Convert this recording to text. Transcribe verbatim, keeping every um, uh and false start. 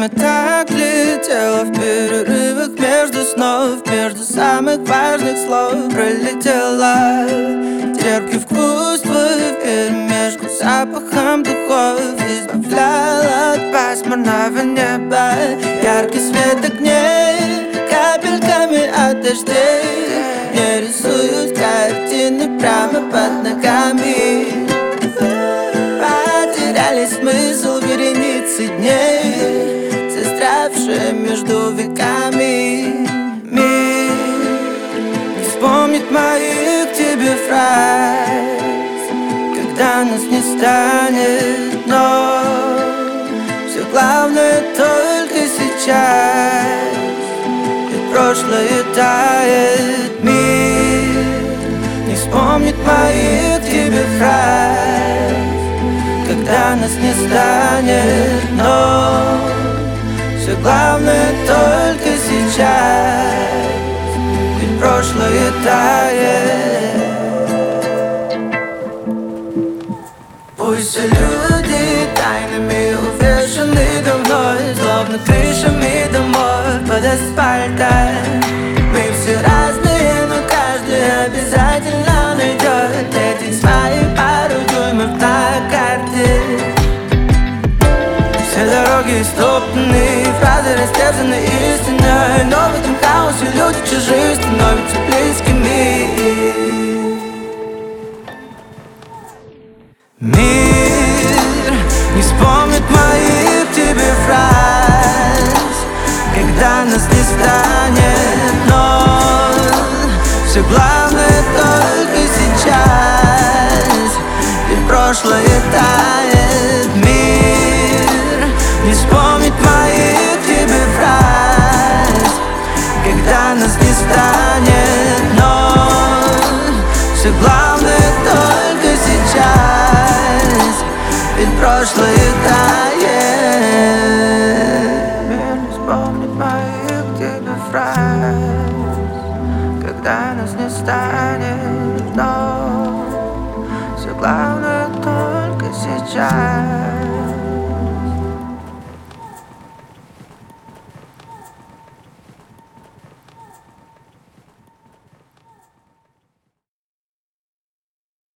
Время так летело в перерывах между снов, между самых важных слов пролетела. Терпкий вкус твой вперемешку с запахом духов избавлял от пасмурного неба. Яркий свет огней капельками от дождей не рисуют картины прямо под ногами. Потеряли смысл вереницы дней, застрявшие между веками. Мир не вспомнит моих к тебе фраз, когда нас не станет, но все главное только сейчас, ведь прошлое тает. Мир не вспомнит моих к тебе фраз, когда нас не станет, но все главное только сейчас, ведь прошлое тает. Пусть все люди тайнами увешаны давно, словно крышами домов под асфальтом. Мы все разные, но каждый обязательно найдет эти свои пару дюймов на карте. Все дороги истоптаны, фразы растерзаны истиной, но в этом хаосе люди чужие становятся близкими. Мир не вспомнит моих к тебе фраз, когда нас не станет, но все главное только сейчас, ведь прошлое тает. Мир не вспомнит моих к тебе фраз, когда нас не станет, но все главное только сейчас, ведь прошлое тает. Мир не вспомнит моих к тебе фраз, когда нас не станет, но все главное только сейчас,